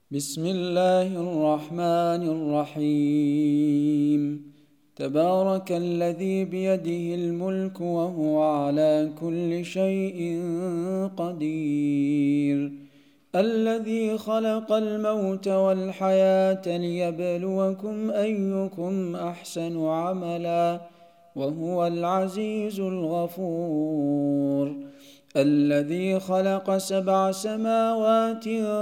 بسم الله الرحمن الرحيم. تبارك الذي بيده الملك وهو على كل شيء قدير، الذي خلق الموت والحياة ليبلوكم أيكم أحسن عملا وهو العزيز الغفور، الذي خلق 7 سماوات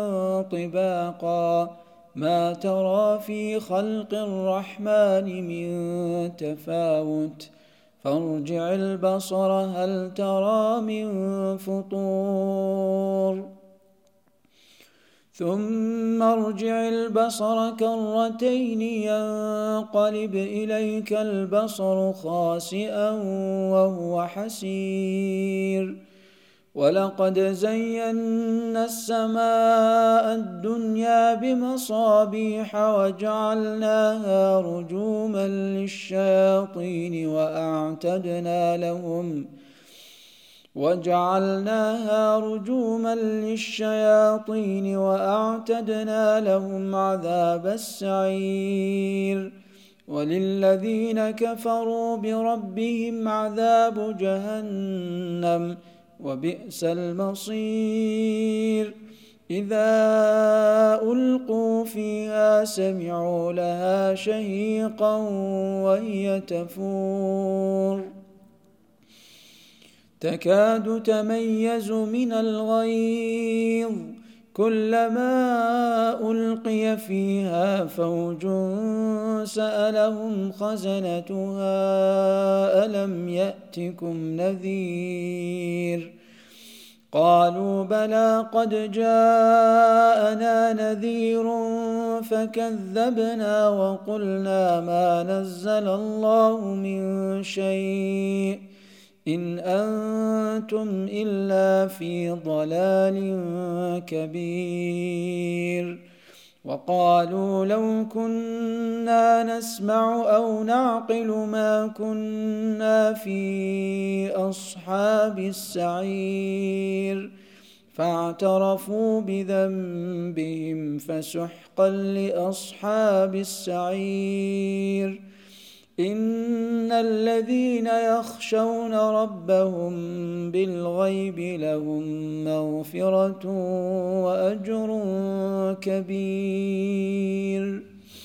طباقا ما ترى في خلق الرحمن من تفاوت فارجع البصر هل ترى من فطور ثم ارجع البصر كرتين ينقلب إليك البصر خاسئا وهو حسير، ولقد زينا السماء الدنيا بمصابيح وجعلناها رجوما للشياطين وأعتدنا لهم عذاب السعير، وللذين كفروا بربهم عذاب جهنم وبئس المصير. إذا ألقوا فيها سمعوا لها شهيقا وهي تفور تكاد تميز من الغيظ، كلما ألقي فيها فوج سألهم خزنتها ألم يأتكم نذير، قالوا بلى قد جاءنا نذير فكذبنا وقلنا ما نزل الله من شيء إن أنتم إلا في ضلال كبير، وقالوا لو كنا نسمع أو نعقل ما كنا في أصحاب السعير، فاعترفوا بذنبهم فسحقا لأصحاب السعير. إن الذين يخشون ربهم بالغيب لهم مغفرة وأجر كبير.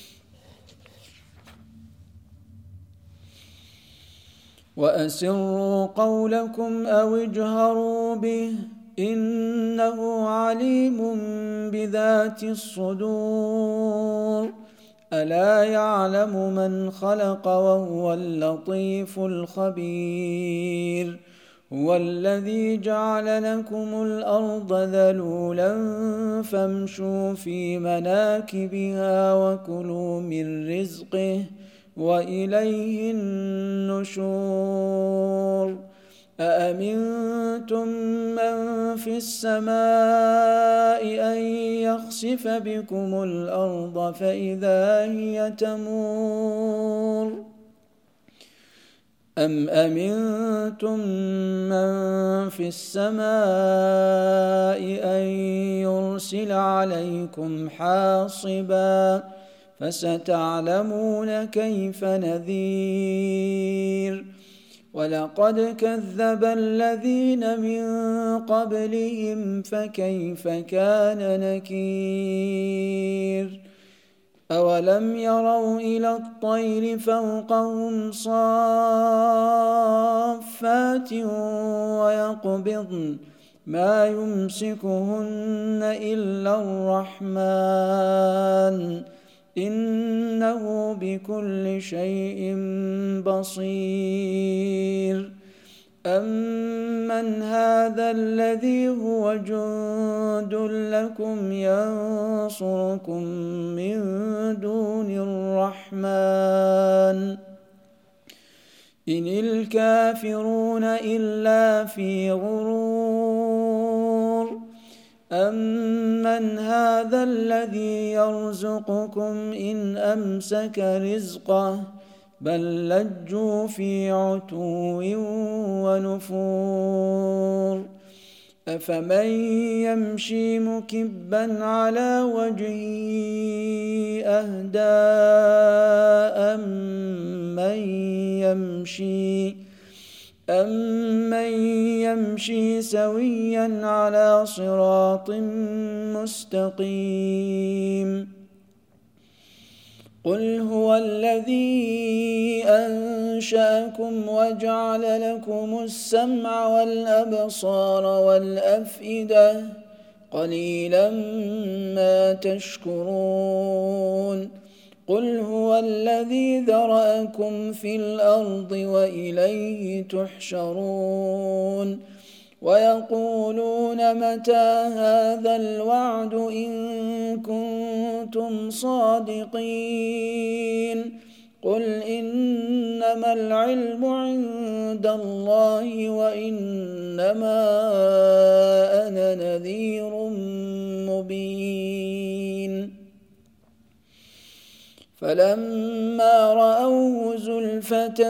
وأسروا قولكم أو اجهروا به إنه عليم بذات الصدور، ألا يعلم من خلق وهو اللطيف الخبير، هو الذي جعل لكم الأرض ذلولا فامشوا في مناكبها وكلوا من رزقه وإليه النشور. أأمنتم من في السماء أن يخسف بكم الأرض فإذا هي تمور، أم أمنتم من في السماء أن يرسل عليكم حاصبا فستعلمون كيف نذير. ولقد كذب الذين من قبلهم فكيف كان نكير. أولم يروا إلى الطير فوقهم صافات ويقبضن ما يمسكهن إلا الرحمن إنه بكل شيء بصير. أمن هذا الذي هو جند لكم ينصركم من دون الرحمن إن الكافرون إلا في غرور. أمن هذا الذي يرزقكم إن أمسك رزقه بل لجوا في عتو ونفور. أفمن يمشي مكبا على وجهه أهدى أمن يمشي سويا على صراط مستقيم قل هو الذي أنشأكم وجعل لكم السمع والأبصار والأفئدة قليلا ما تشكرون قل هو الذي ذرأكم في الأرض وإليه تحشرون ويقولون متى هذا الوعد إن كنتم صادقين قل إنما العلم عند الله وإنما أنا نذير مبين فلما رأوه زلفة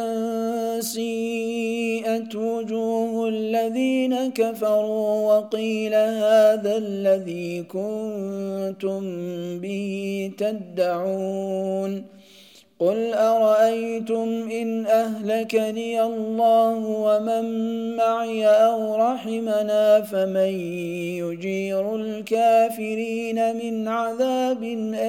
سيئت وجوه الذين كفروا وقيل هذا الذي كنتم به تدعون قل أرأيتم إن أهلكني الله ومن معي أو رحمنا فمن يجير الكافرين من عذاب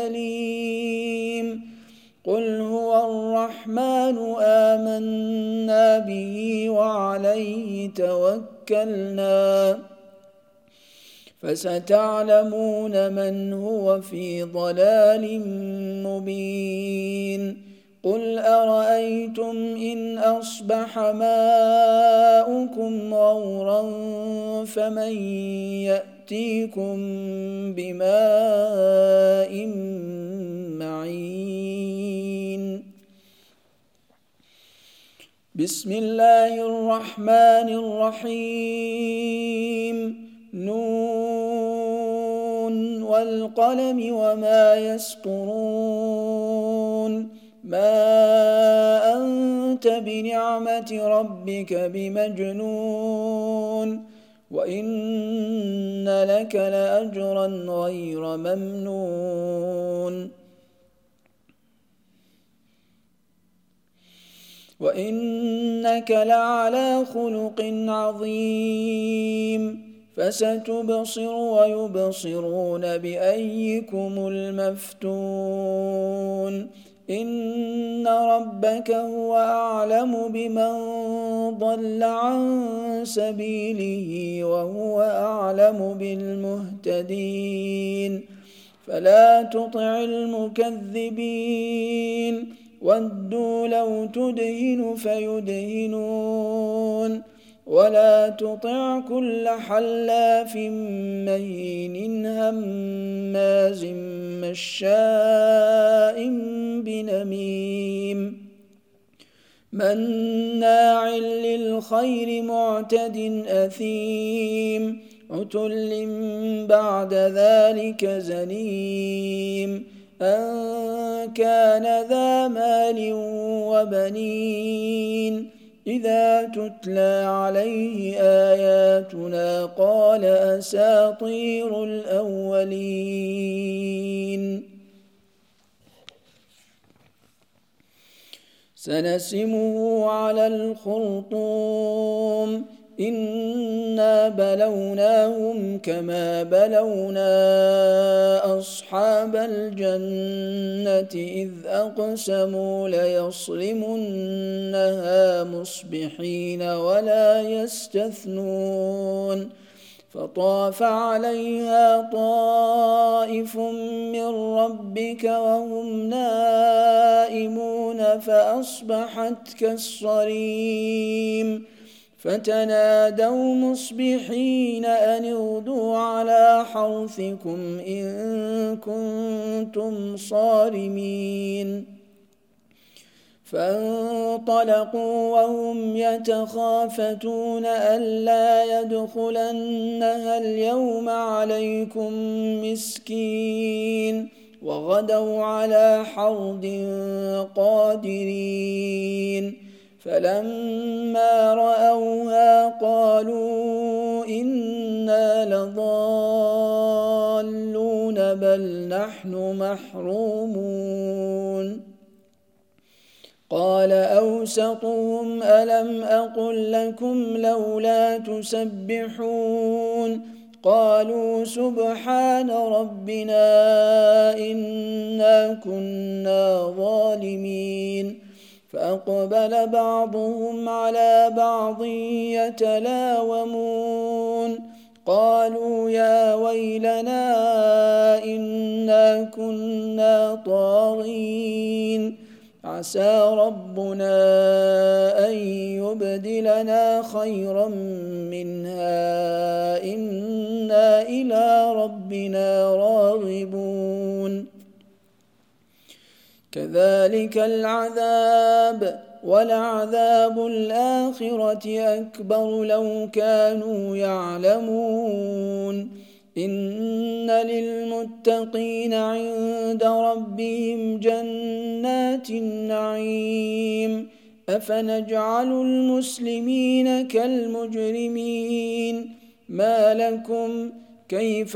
أليم قل هو الرحمن آمنا به وعليه توكلنا فستعلمون من هو في ضلال مبين قل أرأيتم إن أصبح ماؤكم غورا فمن يأتيكم بماء معين بسم الله الرحمن الرحيم نون والقلم وما يسطرون ما أنت بنعمة ربك بمجنون وإن لك لأجرا غير ممنون وإنك لعلى خلق عظيم فستبصر ويبصرون بأيكم المفتون إن ربك هو أعلم بمن ضل عن سبيله وهو أعلم بالمهتدين فلا تطع المكذبين ودوا لو تدهن فيدهنون ولا تطع كل حلاف مهين هماز مشاء بنميم مناع للخير معتد أثيم عتل بعد ذلك زنيم أن كان ذا مال وبنين إذا تتلى عليه آياتنا قال أساطير الأولين سنسمه على الخرطوم إنا بلوناهم كما بلونا أصحاب الجنة إذ أقسموا ليصرمنها مصبحين ولا يستثنون فطاف عليها طائف من ربك وهم نائمون فأصبحت كالصريم فتنادوا مصبحين أن اغدوا على حرثكم إن كنتم صارمين فانطلقوا وهم يتخافتون ألا يدخلنها اليوم عليكم مسكين وغدوا على حرد قادرين فلما رأوها قالوا إنا لضالون بل نحن محرومون قال أوسطهم ألم أقل لكم لولا تسبحون قالوا سبحان ربنا إنا كنا ظالمين فأقبل بعضهم على بعض يتلاومون قالوا يا ويلنا إنا كنا طاغين عسى ربنا أن يبدلنا خيرا منها إنا إلى ربنا راغبون كذلك العذاب ولعذاب الآخرة أكبر لو كانوا يعلمون إن للمتقين عند ربهم جنات النعيم أفنجعل المسلمين كالمجرمين ما لكم كيف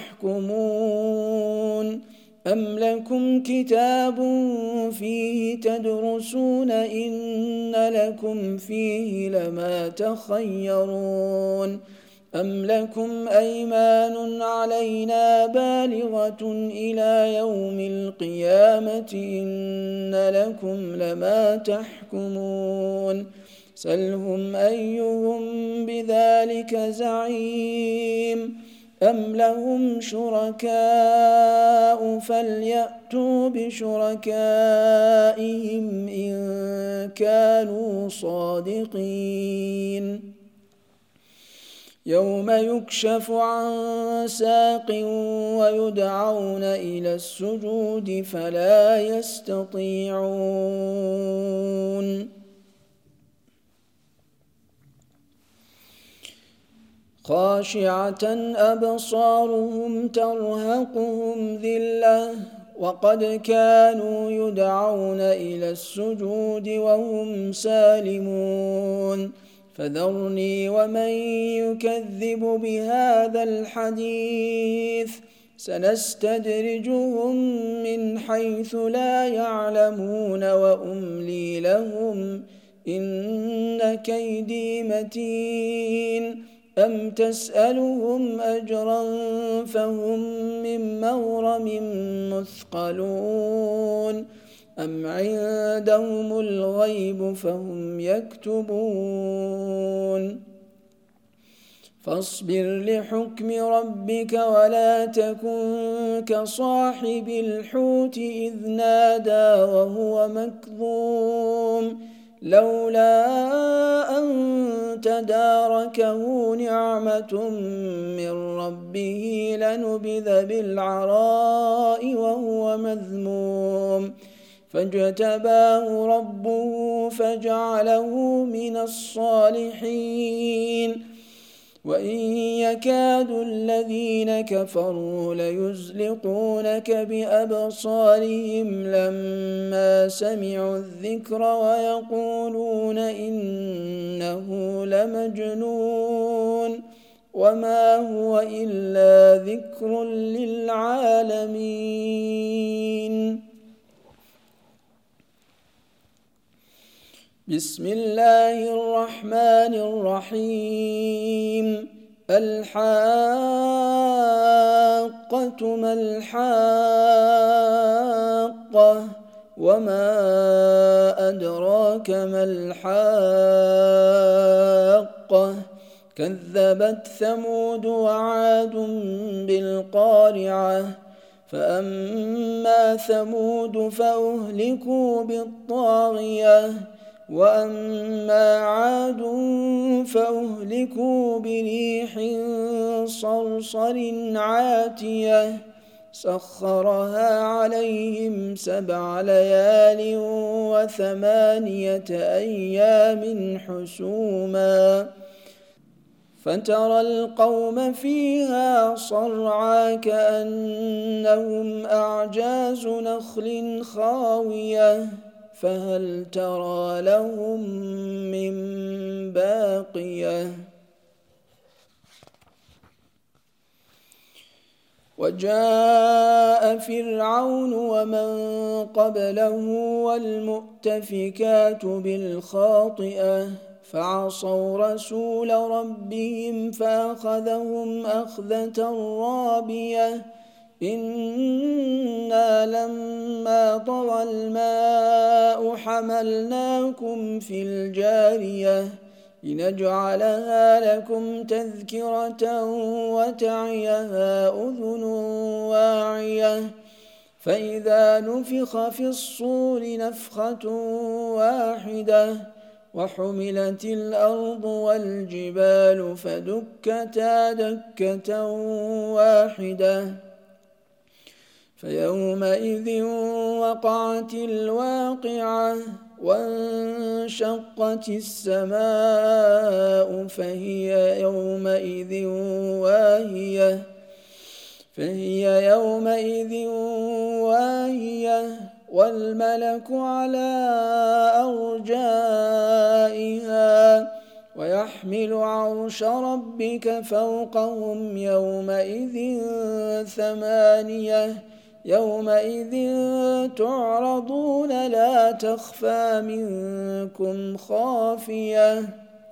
تحكمون أم لكم كتاب فيه تدرسون إن لكم فيه لما تخيرون أم لكم أيمان علينا بالغة إلى يوم القيامة إن لكم لما تحكمون سلهم أيهم بذلك زعيم أم لهم شركاء فليأتوا بشركائهم إن كانوا صادقين يوم يكشف عن ساق ويدعون إلى السجود فلا يستطيعون خاشعة أبصارهم ترهقهم ذلة وقد كانوا يدعون إلى السجود وهم سالمون فذرني ومن يكذب بهذا الحديث سنستدرجهم من حيث لا يعلمون وأملي لهم إن كيدي متين أم تسألهم أجرا فهم من مغرم مثقلون أم عندهم الغيب فهم يكتبون فاصبر لحكم ربك ولا تكن كصاحب الحوت إذ نادى وهو مكظوم لولا أن تداركه نعمة من ربه لنبذ بالعراء وهو مذموم فاجتباه ربه فجعله من الصالحين وإن يكاد الذين كفروا ليزلقونك بأبصارهم لما سمعوا الذكر ويقولون إنه لمجنون وما هو إلا ذكر للعالمين بسم الله الرحمن الرحيم الحاقة ما الحاقة وما أدراك ما الحاقة كذبت ثمود وعاد بالقارعة فأما ثمود فأهلكوا بالطاغية وأما عاد فأهلكوا بريح صرصر عاتية سخرها عليهم 7 ليال و8 أيام حسوما فترى القوم فيها صرعى كأنهم أعجاز نخل خاوية فهل ترى لهم من باقية وجاء فرعون ومن قبله والمؤتفكات بالخاطئة فعصوا رسول ربهم فأخذهم أخذة رابية إنا لما طغى الماء حملناكم في الجارية لنجعلها لكم تذكرة وتعيها أذن واعية فإذا نفخ في الصور نفخة واحدة وحملت الأرض والجبال فدكتا دكة واحدة فيومئذ وقعت الواقعة وانشقت السماء فهي يومئذ واهية والملك على أرجائها ويحمل عرش ربك فوقهم يومئذ ثمانية يومئذ تعرضون لا تخفى منكم خافية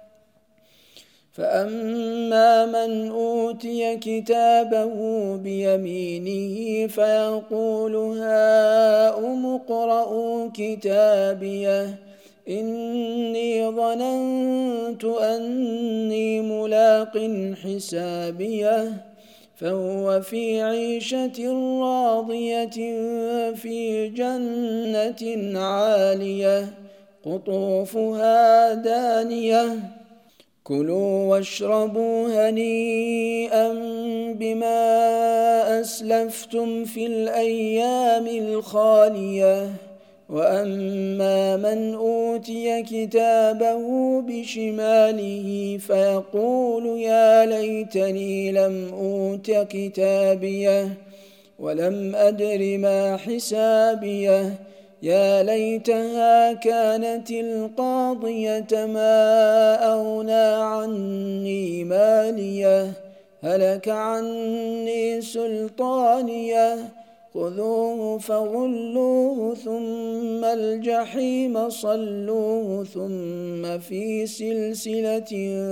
فأما من أوتي كتابه بيمينه فيقول هاؤم اقرءوا كتابيه إني ظننت أني ملاق حسابيه فهو في عيشة راضية في جنة عالية قطوفها دانية كلوا واشربوا هنيئا بما أسلفتم في الأيام الخالية وأما من أوتي كتابه بشماله فيقول يا ليتني لم أوت كتابيه ولم أدر ما حسابيه يا ليتها كانت القاضية ما أغنى عني ماليه هلك عني سلطانيه خذوه فغلوه ثم الجحيم صلوه ثم في سلسلة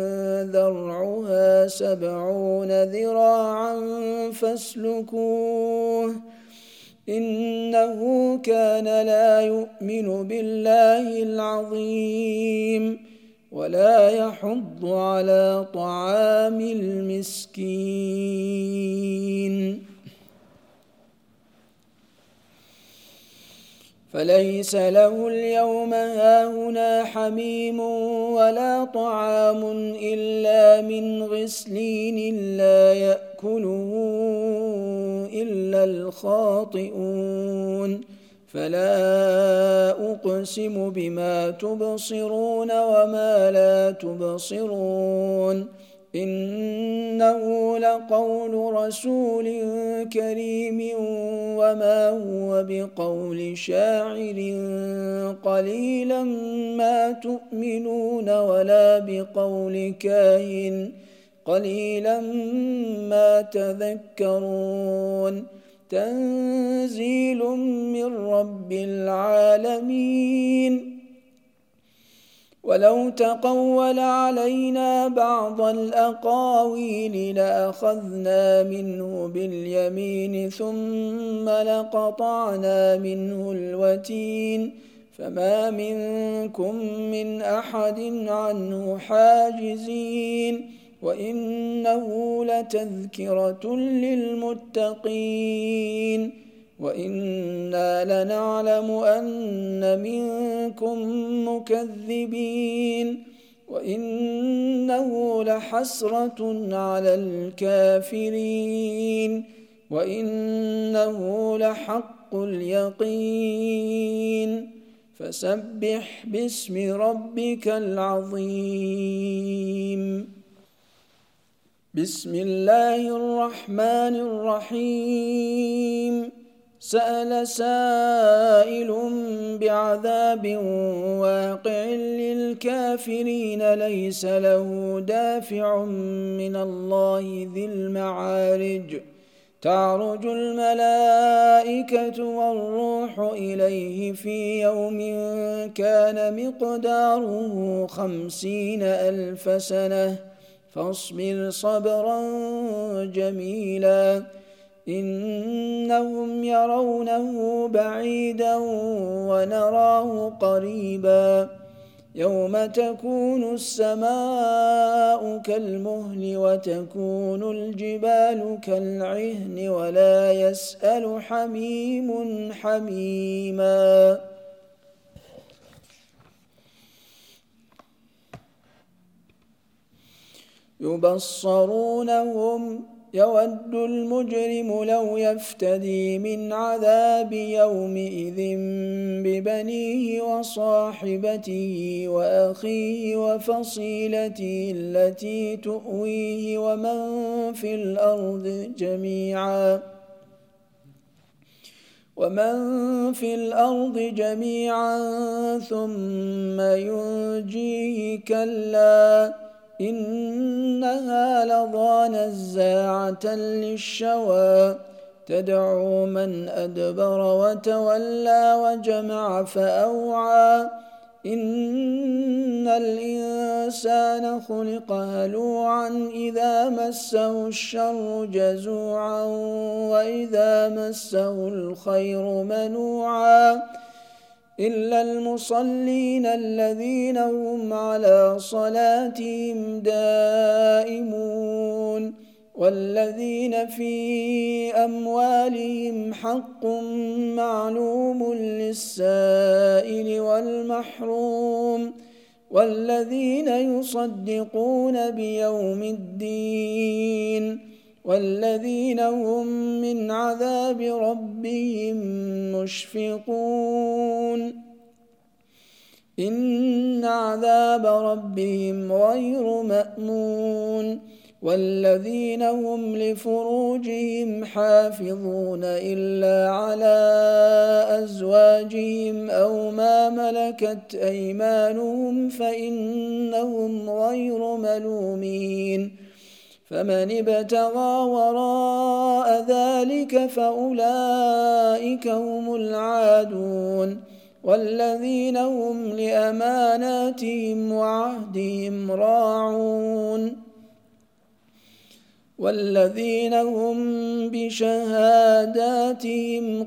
ذرعها 70 ذراعا فاسلكوه إنه كان لا يؤمن بالله العظيم ولا يحض على طعام المسكين فليس له اليوم هاهنا حميم ولا طعام إلا من غسلين لا يأكله إلا الخاطئون فلا أقسم بما تبصرون وما لا تبصرون إنه لقول رسول كريم وما هو بقول شاعر قليلا ما تؤمنون ولا بقول كاهن قليلا ما تذكرون تنزيل من رب العالمين ولو تقول علينا بعض الأقاويل لأخذنا منه باليمين ثم لقطعنا منه الوتين فما منكم من أحد عنه حاجزين وإنه لتذكرة للمتقين وإنا لنعلم أن منكم مكذبين وإنه لحسرة على الكافرين وإنه لحق اليقين فسبح باسم ربك العظيم بسم الله الرحمن الرحيم سأل سائل بعذاب واقع للكافرين ليس له دافع من الله ذي المعارج تعرج الملائكة والروح إليه في يوم كان مقداره 50,000 سنة فاصبر صبرا جميلا إنهم يرونه بعيدا ونراه قريبا يوم تكون السماء كالمهل وتكون الجبال كالعهن ولا يسأل حميم حميما يبصرونهم يود المجرم لو يفتدي من عذاب يومئذ ببنيه وصاحبته وأخيه وفصيلته التي تؤويه ومن في الأرض جميعا ثم ينجيه كلا إنها لظى نزاعة للشوى تدعو من أدبر وتولى وجمع فأوعى إن الإنسان خلق هلوعا إذا مسه الشر جزوعا وإذا مسه الخير منوعا إلا المصلين الذين هم على صلاتهم دائمون والذين في أموالهم حق معلوم للسائل والمحروم والذين يصدقون بيوم الدين والذين هم من عذاب ربهم مشفقون إن عذاب ربهم غير مأمون والذين هم لفروجهم حافظون إلا على أزواجهم أو ما ملكت أيمانهم فإنهم غير ملومين فمن ابتغى وراء ذلك فأولئك هم العادون والذين هم لأماناتهم وعهدهم راعون والذين هم بشهاداتهم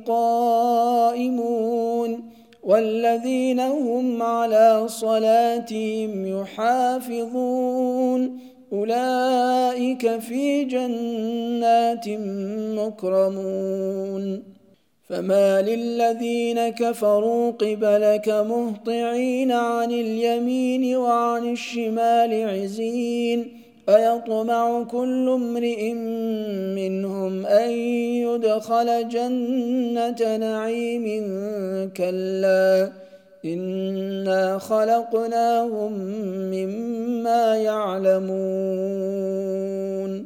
قائمون والذين هم على صلاتهم يحافظون أولئك في جنات مكرمون فما للذين كفروا قبلك مهطعين عن اليمين وعن الشمال عزين أيطمع كل امرئ منهم أن يدخل جنة نعيم كلا إنا خلقناهم مما يعلمون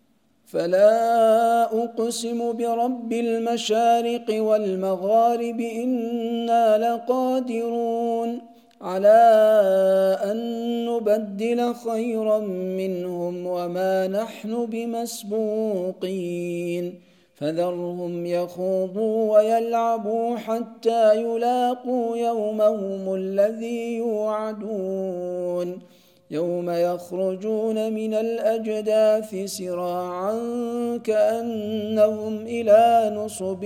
فلا أقسم برب المشارق والمغارب إنا لقادرون على أن نبدل خيرا منهم وما نحن بمسبوقين فذرهم يخوضوا ويلعبوا حتى يلاقوا يومهم الذي يوعدون يوم يخرجون من الأجداث سراعا كأنهم إلى نصب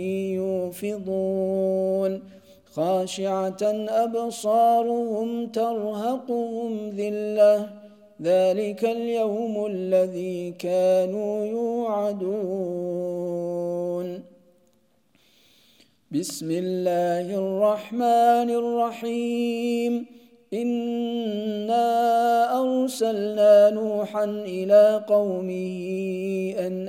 يوفضون خاشعة أبصارهم ترهقهم ذلة ذلك اليوم الذي كانوا يوعدون بسم الله الرحمن الرحيم إنا أرسلنا نوحا إلى قومه أن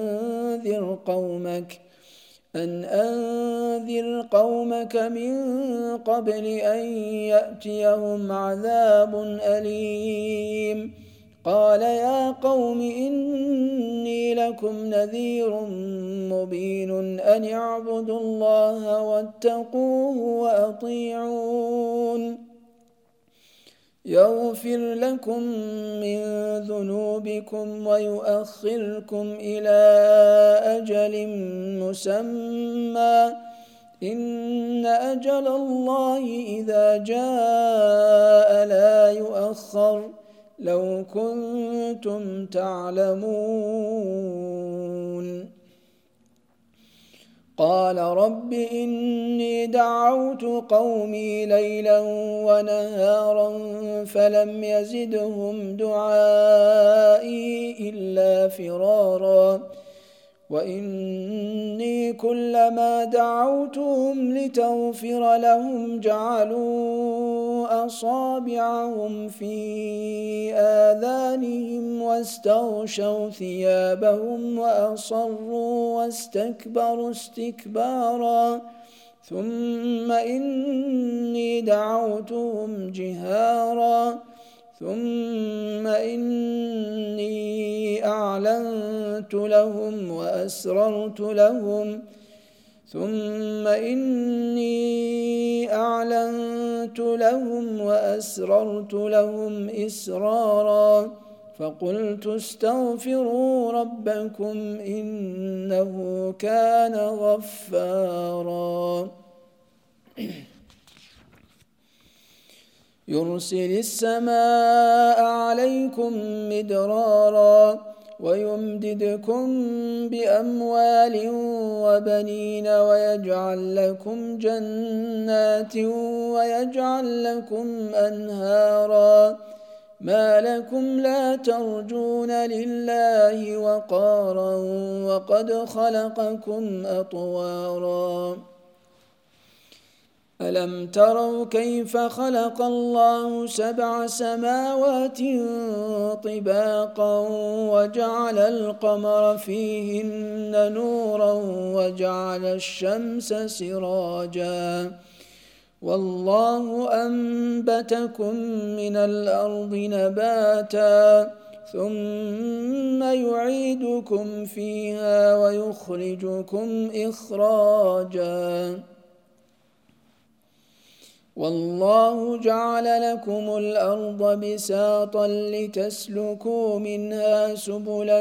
أنذر قومك من قبل أن يأتيهم عذاب أليم قال يا قوم إني لكم نذير مبين أن اعبدوا الله واتقوه وأطيعون يغفر لكم من ذنوبكم ويؤخركم إلى أجل مسمى إن أجل الله إذا جاء لا يؤخر لو كنتم تعلمون قال رب إني دعوت قومي ليلا ونهارا فلم يزدهم دعائي إلا فرارا وإني كلما دعوتهم لتغفر لهم جعلوا أصابعهم في آذانهم واستغشوا ثيابهم وأصروا واستكبروا استكبارا ثم إني دعوتهم جهارا ثم إني أعلنت لهم وأسررت لهم إسرارا فقلت استغفروا ربكم إنه كان غفارا يرسل السماء عليكم مدرارا ويمددكم بأموال وبنين ويجعل لكم جنات ويجعل لكم أنهارا ما لكم لا ترجون لله وقارا وقد خلقكم أطوارا ألم تروا كيف خلق الله 7 سماوات طباقا وجعل القمر فيهن نورا وجعل الشمس سراجا والله أنبتكم من الأرض نباتا ثم يعيدكم فيها ويخرجكم إخراجا والله جعل لكم الأرض بساطا لتسلكوا منها سبلا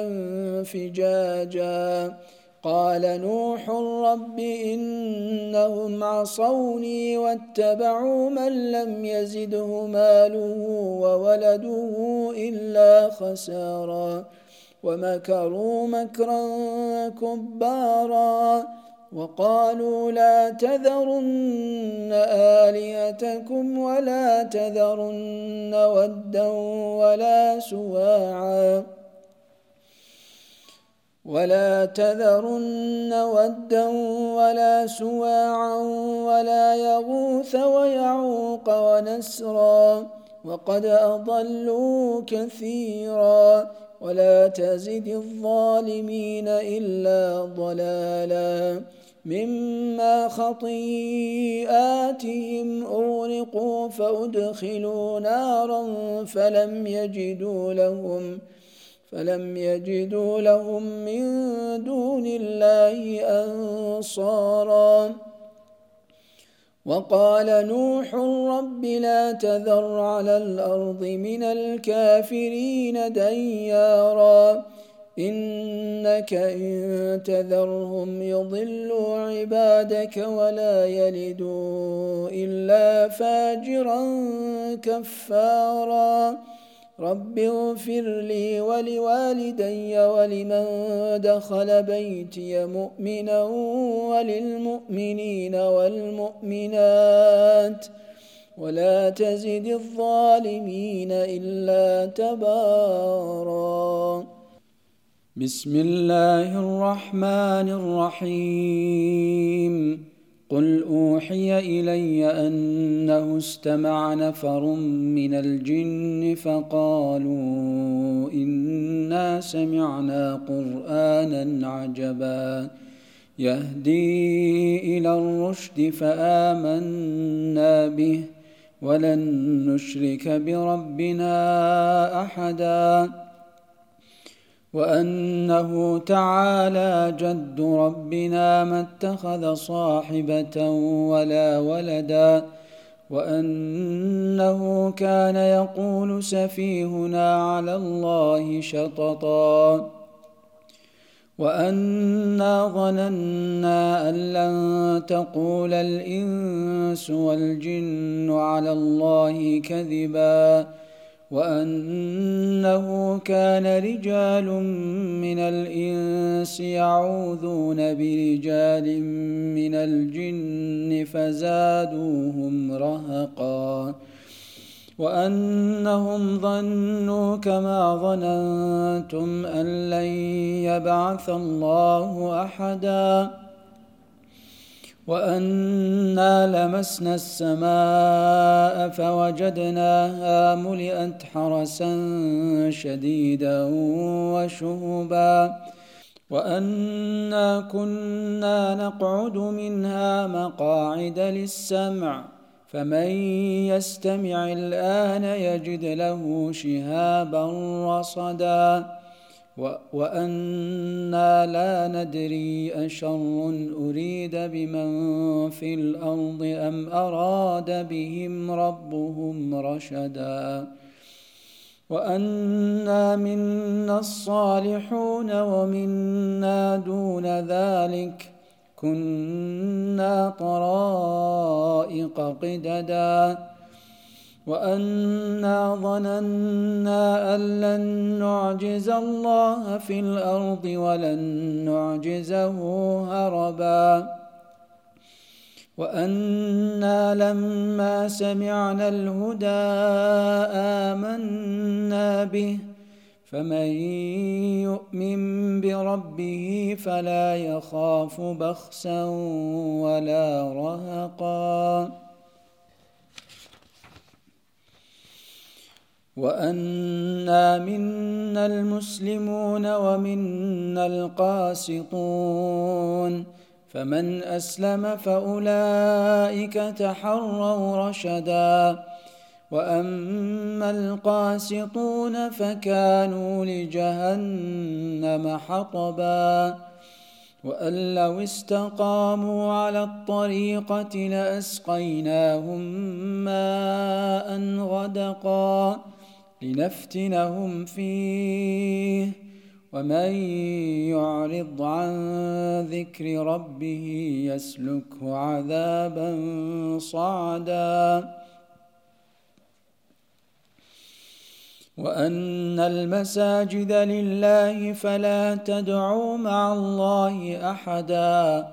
فجاجا قال نوح رب إنهم عصوني واتبعوا من لم يزده ماله وولده إلا خسارا ومكروا مكرا كبارا وقالوا لا تذرن آلهتكم ولا تذرن ودا ولا سواعا ولا يغوث ويعوق ونسرا وقد أضلوا كثيرا ولا تزد الظالمين إلا ضلالا مما خطيئاتهم أغرقوا فأدخلوا نارا فلم يجدوا لهم من دون الله أنصارا وقال نوح رب لا تذر على الأرض من الكافرين ديارا إنك إن تذرهم يضلوا عبادك ولا يلدوا إلا فاجرا كفارا رب اغفر لي ولوالدي ولمن دخل بيتي مؤمنا وللمؤمنين والمؤمنات ولا تزد الظالمين إلا تبارا بسم الله الرحمن الرحيم قل أوحي إلي أنه استمع نفر من الجن فقالوا إنا سمعنا قرآنا عجبا يهدي إلى الرشد فآمنا به ولن نشرك بربنا أحدا وأنه تعالى جد ربنا ما اتخذ صاحبة ولا ولدا وأنه كان يقول سفيهنا على الله شططا وأنا ظننا أن لن تقول الإنس والجن على الله كذبا وأنه كان رجال من الإنس يعوذون برجال من الجن فزادوهم رهقا وأنهم ظنوا كما ظننتم أن لن يبعث الله أحدا وأنا لمسنا السماء فوجدناها ملئت حرسا شديدا وشهبا وأنا كنا نقعد منها مقاعد للسمع فمن يستمع الآن يجد له شهابا رصدا وأنا لا ندري أشر أريد بمن في الأرض أم أراد بهم ربهم رشدا وأنا منا الصالحون ومنا دون ذلك كنا طرائق قددا وأنا ظننا أن لن نعجز الله في الأرض ولن نعجزه هربا وأنا لما سمعنا الهدى آمنا به فمن يؤمن بربه فلا يخاف بخسا ولا رهقا وأنا منا المسلمون ومنا القاسطون فمن أسلم فأولئك تحروا رشدا وأما القاسطون فكانوا لجهنم حطبا وأن لو استقاموا على الطريقة لأسقيناهم ماء غدقا لنفتنهم فيه ومن يعرض عن ذكر ربه يسلكه عذابا صعدا وأن المساجد لله فلا تدعوا مع الله أحدا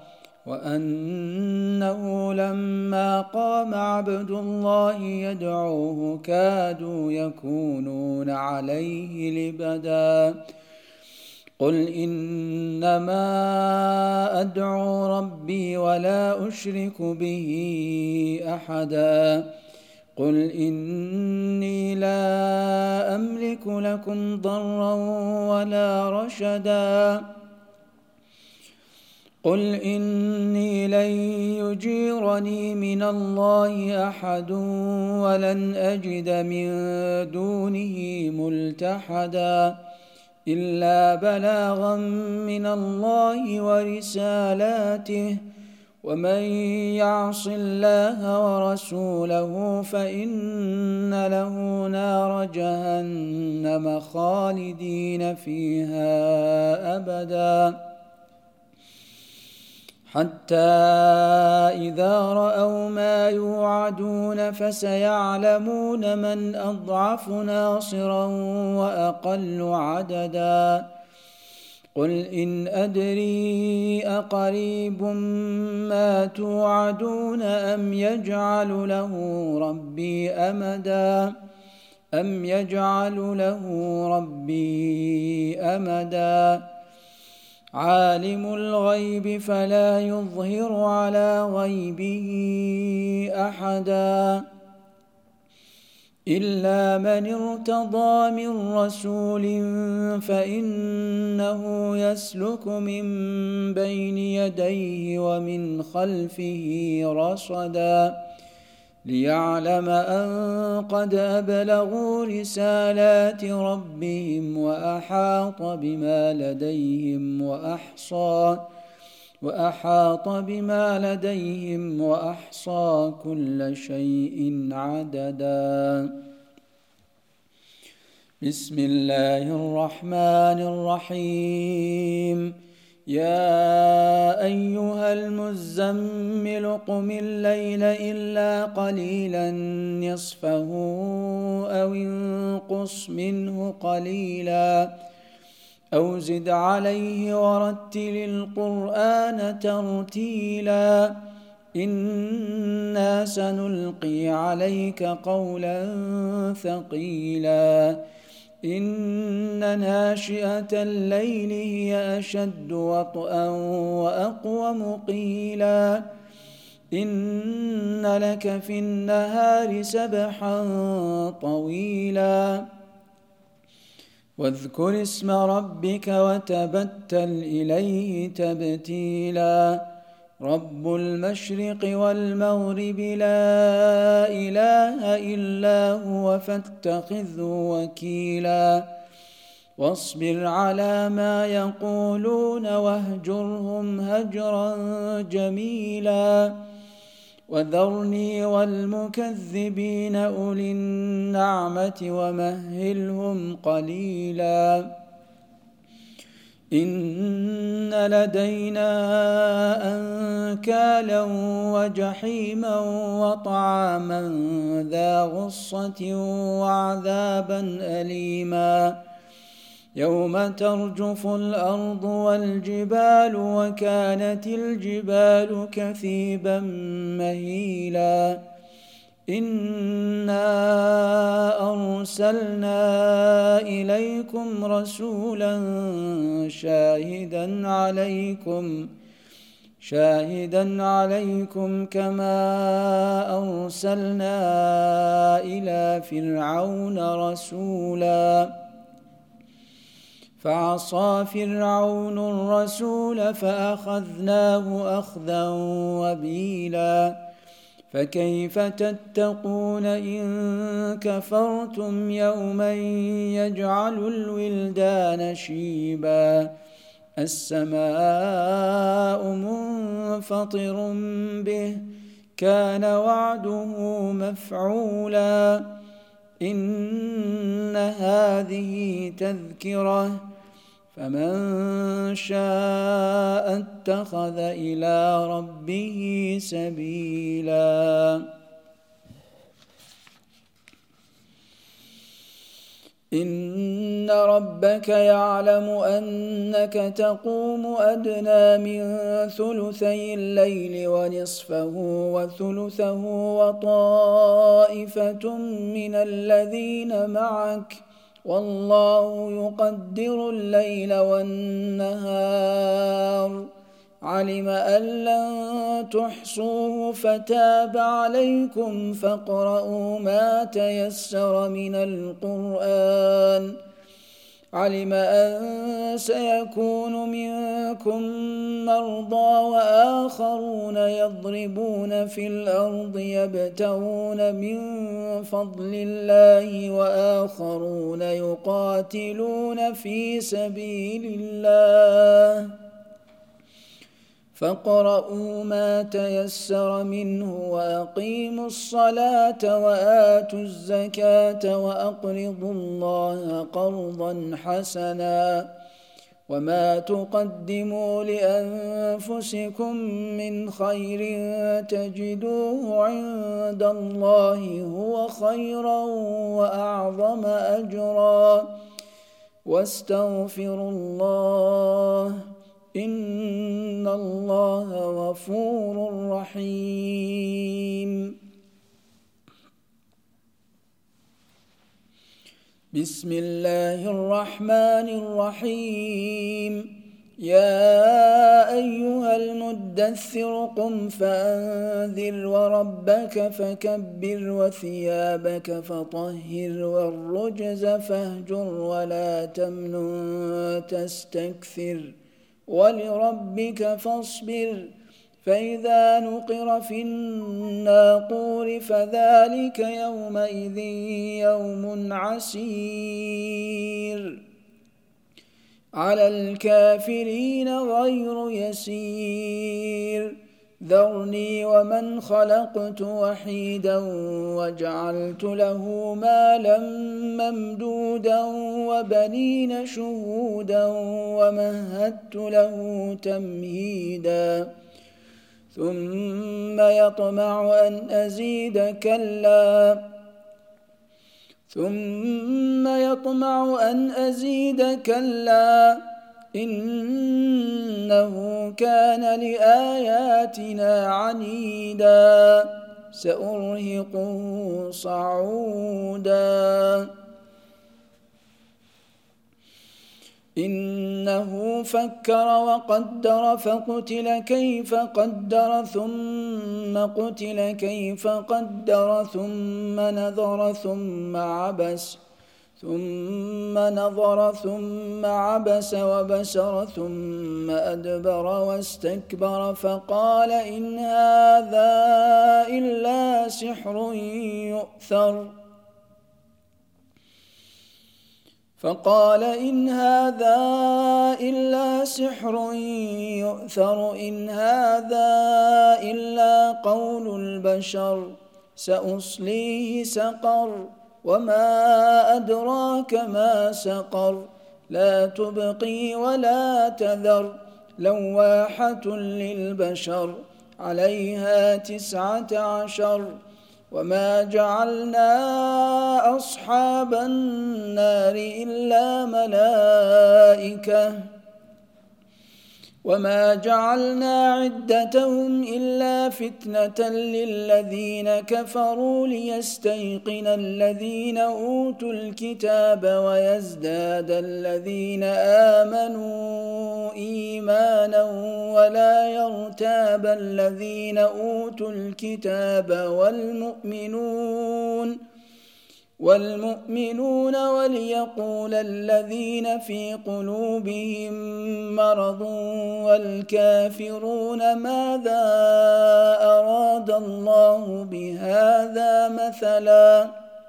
وأنه لما قام عبد الله يدعوه كادوا يكونون عليه لبدا قل إنما أدعو ربي ولا أشرك به أحدا قل إني لا أملك لكم ضرا ولا رشدا قل إني لن يجيرني من الله أحد ولن أجد من دونه ملتحدا إلا بلاغا من الله ورسالاته ومن يعص الله ورسوله فإن له نار جهنم خالدين فيها أبدا حتى إذا رأوا ما يوعدون فسيعلمون من أضعف ناصرا وأقل عددا قل إن أدري أقريب ما توعدون أم يجعل له ربي أمدا عالم الغيب فلا يظهر على غيبه أحدا إلا من ارتضى من رسول فإنه يسلك من بين يديه ومن خلفه رصدا ليعلم أن قد أبلغوا رسالات ربهم وأحاط بما لديهم وأحاط بما لديهم وأحصى كل شيء عددا. بسم الله الرحمن الرحيم. يا أيها المزمل قم الليل إلا قليلا نصفه أو انقص منه قليلا أو زد عليه ورتل القرآن ترتيلا إنا سنلقي عليك قولا ثقيلا إن ناشئة الليل هي أشد وطئا وأقوم قيلا إن لك في النهار سبحا طويلا واذكر اسم ربك وتبتل إليه تبتيلا رب المشرق والمغرب لا إله إلا هو فاتخذه وكيلا واصبر على ما يقولون واهجرهم هجرا جميلا وذرني والمكذبين أولي النعمة ومهلهم قليلا إن لدينا أنكالا وجحيما وطعاما ذا غصة وعذابا أليما يوم ترجف الأرض والجبال وكانت الجبال كثيبا مهيلا إنا أرسلنا إليكم رسولا شاهدا عليكم كما أرسلنا إلى فرعون رسولا فعصى فرعون الرسول فأخذناه أخذا وبيلا فكيف تتقون إن كفرتم يوما يجعل الولدان شيبا السماء منفطر به كان وعده مفعولا إن هذه تذكرة فمن شاء اتخذ إلى ربه سبيلا إن ربك يعلم أنك تقوم أدنى من ثلثي الليل ونصفه وثلثه وطائفة من الذين معك والله يقدر الليل والنهار علم أن لن تحصوه فتاب عليكم فاقرؤوا ما تيسر من القرآن علم أن سيكون منكم مرضى وآخرون يضربون في الأرض يبتغون من فضل الله وآخرون يقاتلون في سبيل الله فاقرؤوا ما تيسر منه وأقيموا الصلاة وآتوا الزكاة وأقرضوا الله قرضا حسنا وما تقدموا لأنفسكم من خير تجدوه عند الله هو خيرا وأعظم أجرا واستغفروا الله إن الله غفور رحيم بسم الله الرحمن الرحيم يا أيها المدثر قم فأنذر وربك فكبر وثيابك فطهر والرجز فاهجر ولا تمنن تستكثر ولربك فاصبر فإذا نقر في الناقور فذلك يومئذ يوم عسير على الكافرين غير يسير ذرني ومن خلقت وحيدا وجعلت له مالا ممدودا وبنين شهودا ومهدت له تمهيدا ثم يطمع أن أزيد كلا إنه كان لآياتنا عنيدا سأرهقه صعودا إنه فكر وقدر فقتل كيف قدر ثم قتل كيف قدر ثم نظر ثم عبس وبسر ثم أدبر واستكبر فقال إن هذا إلا سحر يؤثر إن هذا إلا قول البشر سأصليه سقر وما أدراك ما سقر لا تبقي ولا تذر لواحة للبشر عليها 19 وما جعلنا أصحاب النار إلا ملائكة وما جعلنا عدتهم إلا فتنة للذين كفروا ليستيقن الذين أوتوا الكتاب ويزداد الذين آمنوا إيمانا ولا يرتاب الذين أوتوا الكتاب والمؤمنون وليقول الذين في قلوبهم مرض والكافرون ماذا أراد الله بهذا مثلا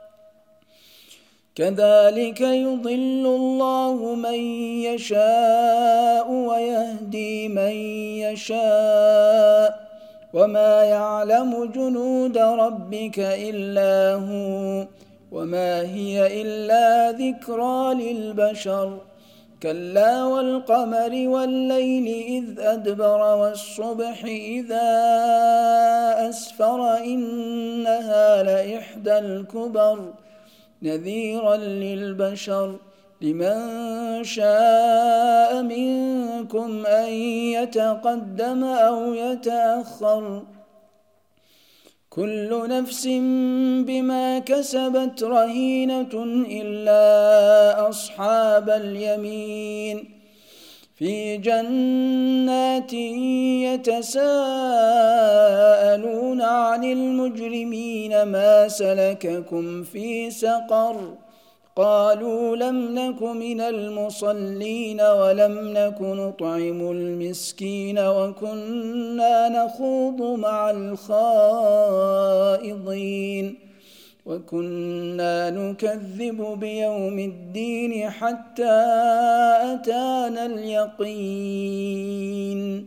كذلك يضل الله من يشاء ويهدي من يشاء وما يعلم جنود ربك إلا هو وما هي إلا ذكرى للبشر كلا والقمر والليل إذ أدبر والصبح إذا أسفر إنها لإحدى الكبر نذيرا للبشر لمن شاء منكم أن يتقدم أو يتأخر كل نفس بما كسبت رهينة إلا أصحاب اليمين في جنات يتساءلون عن المجرمين ما سلككم في سقر قالوا لم نك من المصلين ولم نك نطعم المسكين وكنا نخوض مع الخائضين وكنا نكذب بيوم الدين حتى أتانا اليقين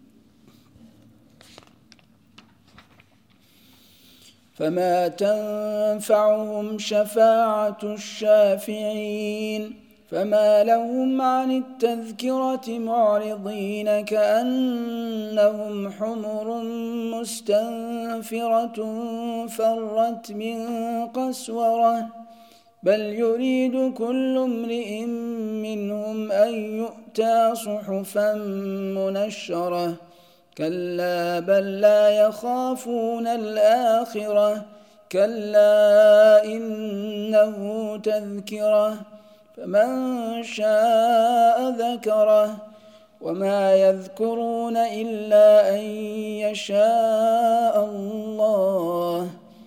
فما تنفعهم شفاعة الشافعين فما لهم عن التذكرة معرضين كأنهم حمر مستنفرة فرت من قسورة بل يريد كل امرئ منهم أن يؤتى صحفا منشرة كلا بل لا يخافون الآخرة كلا إنه تذكرة فمن شاء ذكره وما يذكرون إلا أن يشاء الله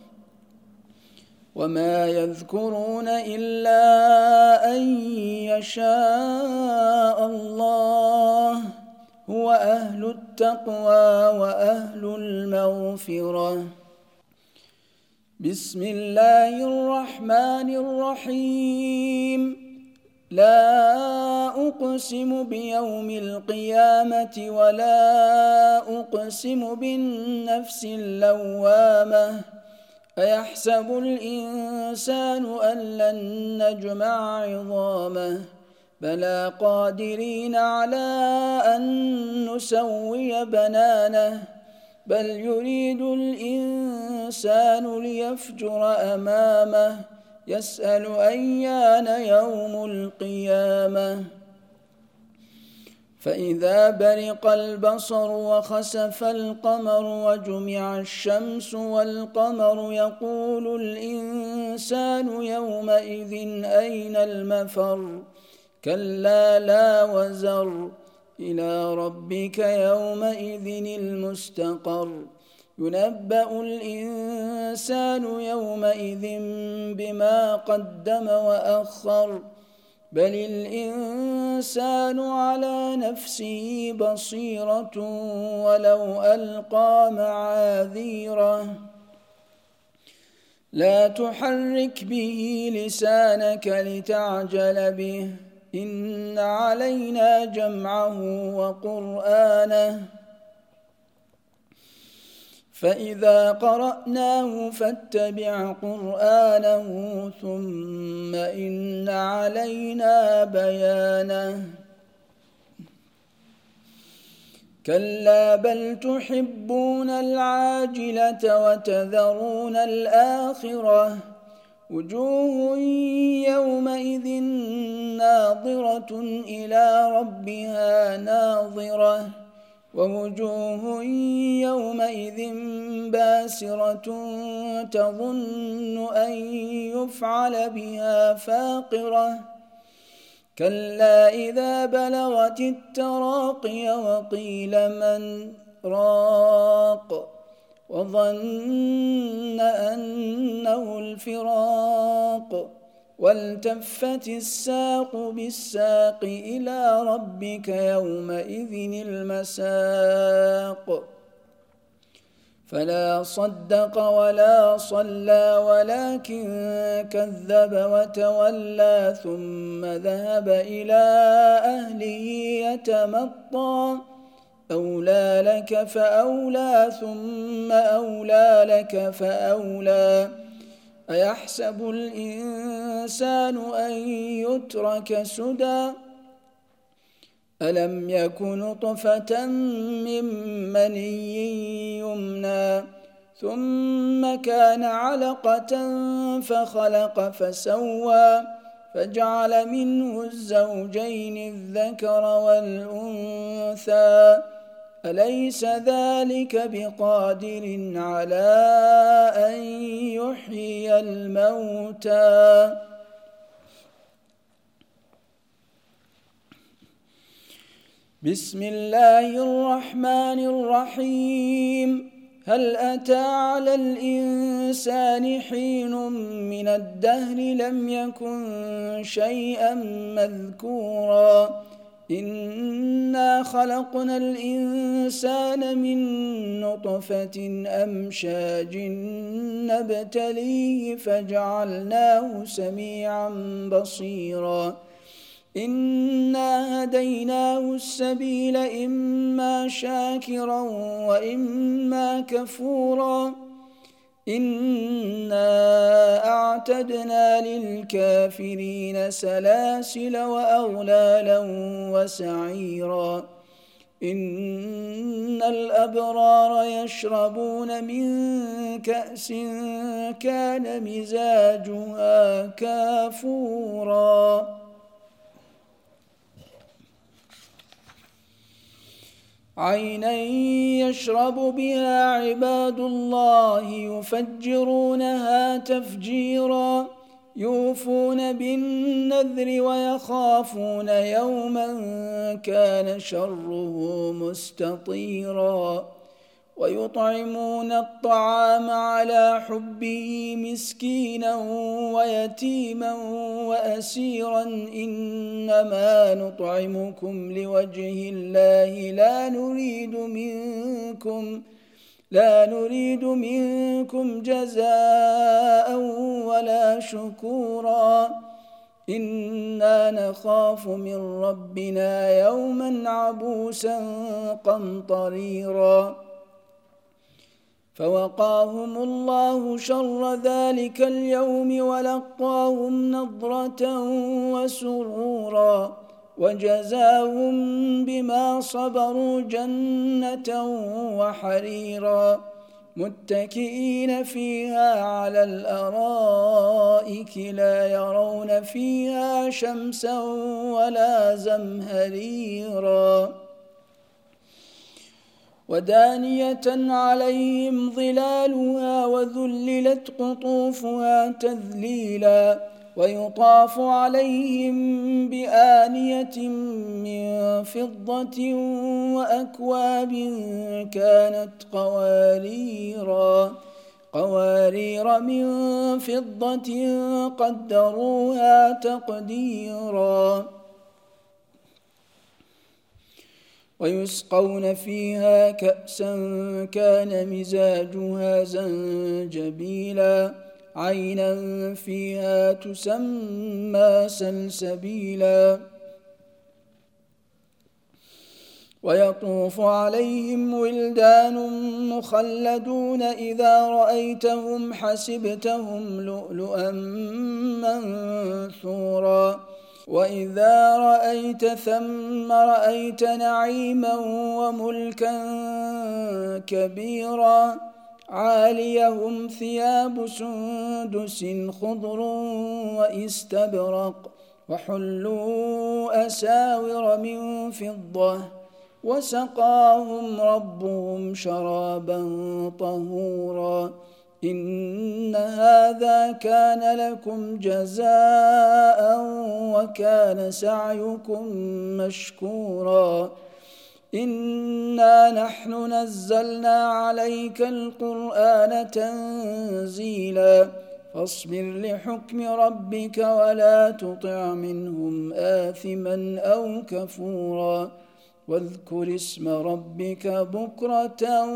هو أهل التقوى وأهل المغفرة. بسم الله الرحمن الرحيم. لا أقسم بيوم القيامة ولا أقسم بالنفس اللوامة أيحسب الإنسان أن لن نجمع عظامه بلى قادرين على أن نسوي بنانه بل يريد الإنسان ليفجر أمامه يسأل أيان يوم القيامة فإذا برق البصر وخسف القمر وجمع الشمس والقمر يقول الإنسان يومئذ أين المفر كلا لا وزر إلى ربك يومئذ المستقر ينبأ الإنسان يومئذ بما قدم وأخر بل الإنسان على نفسه بصيرة ولو ألقى معاذيره لا تحرك به لسانك لتعجل به إن علينا جمعه وقرآنه فإذا قرأناه فاتبع قرآنه ثم إن علينا بيانه كلا بل تحبون العاجلة وتذرون الآخرة وجوه يومئذ ناظرة إلى ربها ناظرة ووجوه يومئذ باسرة تظن أن يفعل بها فاقرة كلا إذا بلغت التراقي وقيل من راق وظن أنه الفراق والتفت الساق بالساق إلى ربك يومئذ المساق فلا صدق ولا صلى ولكن كذب وتولى ثم ذهب إلى أهله يتمطى أولى لك فأولى ثم أولى لك فأولى أيحسب الإنسان أن يترك سدى ألم يكن نطفة من مني يمنى ثم كان علقة فخلق فسوى فجعل منه الزوجين الذكر والأنثى أليس ذلك بقادر على أن يحيي الموتى بسم الله الرحمن الرحيم هل أتى على الإنسان حين من الدهر لم يكن شيئا مذكورا إنا خلقنا الإنسان من نطفة أمشاج نبتليه فجعلناه سميعا بصيرا إنا هديناه السبيل إما شاكرا وإما كفورا إنا أعتدنا للكافرين سلاسل وأغلالا وسعيرا إن الأبرار يشربون من كأس كان مزاجها كافورا عينا يشرب بها عباد الله يفجرونها تفجيرا يوفون بالنذر ويخافون يوما كان شره مستطيرا ويطعمون الطعام على حبه مسكينا ويتيما وأسيرا إنما نطعمكم لوجه الله لا نريد منكم جزاء ولا شكورا إنا نخاف من ربنا يوما عبوسا قمطريرا فوقاهم الله شر ذلك اليوم ولقاهم نضرة وسرورا وجزاهم بما صبروا جنة وحريرا متكئين فيها على الأرائك لا يرون فيها شمسا ولا زمهريرا ودانية عليهم ظلالها وذللت قطوفها تذليلا ويطاف عليهم بآنية من فضة وأكواب كانت قوارير من فضة قدروها تقديرا ويسقون فيها كأسا كان مزاجها زنجبيلا عينا فيها تسمى سلسبيلا ويطوف عليهم ولدان مخلدون إذا رأيتهم حسبتهم لؤلؤا منثورا وإذا رأيت ثم رأيت نعيما وملكا كبيرا عاليهم ثياب سندس خضر وإستبرق وحلوا أساور من فضة وسقاهم ربهم شرابا طهورا إن هذا كان لكم جزاء وكان سعيكم مشكورا إنا نحن نزلنا عليك القرآن تنزيلا فاصبر لحكم ربك ولا تطع منهم آثما أو كفورا واذكر اسم ربك بكرة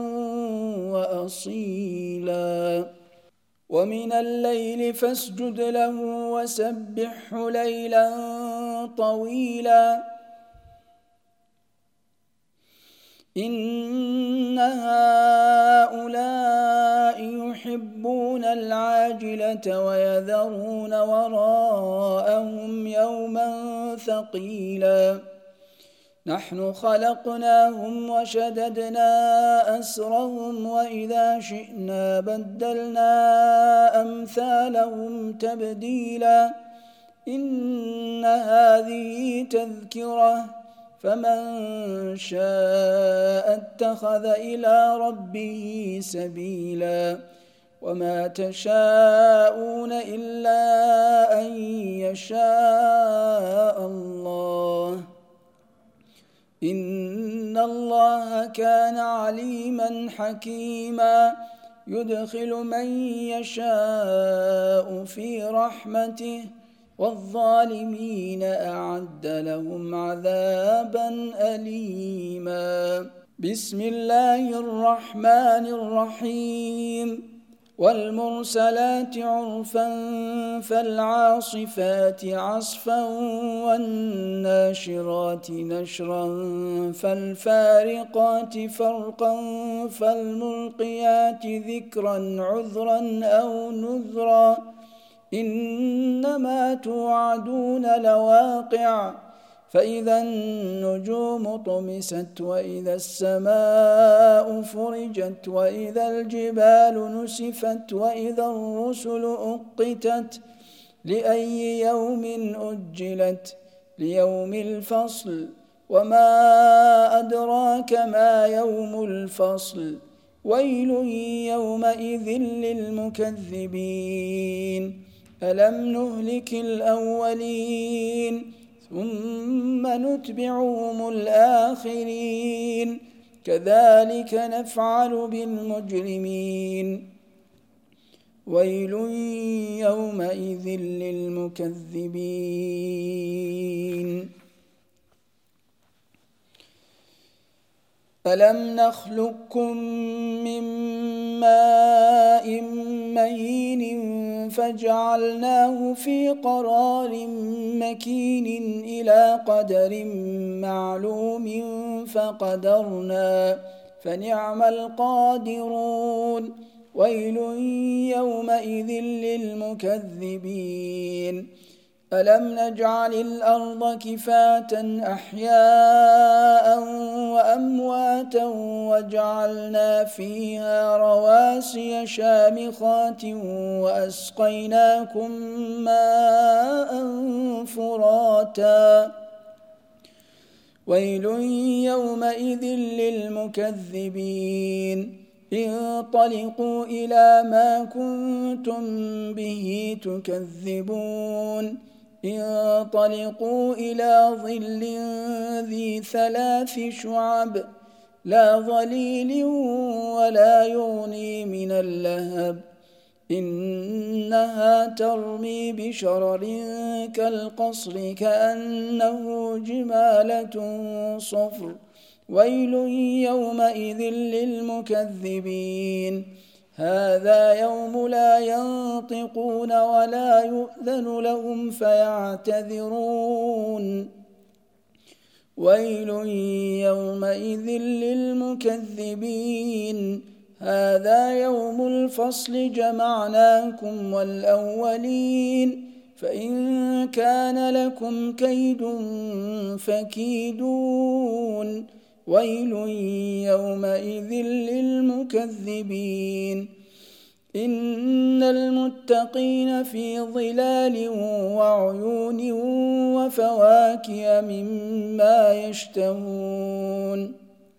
وأصيلا ومن الليل فاسجد له وسبحه ليلا طويلا إن هؤلاء يحبون العاجلة ويذرون وراءهم يوما ثقيلا نحن خلقناهم وشددنا أسرهم وإذا شئنا بدلنا أمثالهم تبديلا إن هذه تذكرة فمن شاء اتخذ إلى ربه سبيلا وما تشاءون إلا أن يشاء الله إن الله كان عليما حكيما يدخل من يشاء في رحمته والظالمين أعد لهم عذابا أليما بسم الله الرحمن الرحيم والمرسلات عرفا فالعاصفات عصفا والناشرات نشرا فالفارقات فرقا فالملقيات ذكرا عذرا أو نذرا إنما توعدون لواقع فإذا النجوم طمست وإذا السماء فرجت وإذا الجبال نسفت وإذا الرسل أقتت لأي يوم أجلت ليوم الفصل وما أدراك ما يوم الفصل ويل يومئذ للمكذبين ألم نهلك الأولين ثم نتبعهم الآخرين كذلك نفعل بالمجرمين ويل يومئذ للمكذبين ألم نخلقكم من ماء مهين فجعلناه في قرار مكين إلى قدر معلوم فقدرنا فنعم القادرون ويل يومئذ للمكذبين ألم نجعل الأرض كفاة أحياء وأمواتا وجعلنا فيها رواسي شامخات وأسقيناكم ماء فراتا ويل يومئذ للمكذبين انطلقوا إلى ما كنتم به تكذبون انطلقوا إلى ظل ذي 3 شعب لا ظليل ولا يغني من اللهب إنها ترمي بشرر كالقصر كأنه جمالة صفر ويل يومئذ للمكذبين هذا يوم لا ينطقون ولا يؤذن لهم فيعتذرون ويل يومئذ للمكذبين هذا يوم الفصل جمعناكم والأولين فإن كان لكم كيد فكيدون ويل يومئذ للمكذبين إن المتقين في ظلال وعيون وفواكه مما يشتهون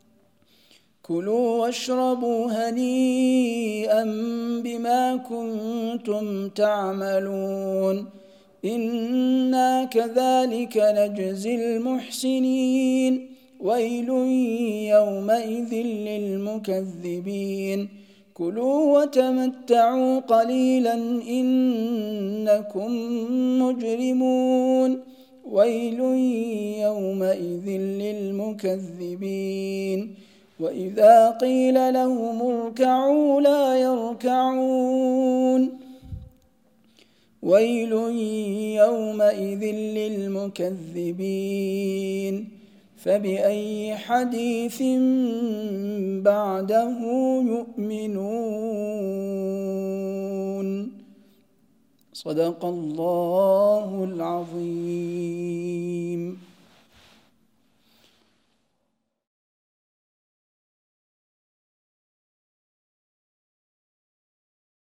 كلوا واشربوا هنيئا بما كنتم تعملون إنا كذلك نجزي المحسنين ويل يومئذ للمكذبين كلوا وتمتعوا قليلا إنكم مجرمون ويل يومئذ للمكذبين وإذا قيل لهم اركعوا لا يركعون ويل يومئذ للمكذبين فبأي حديث بعده يؤمنون صدق الله العظيم.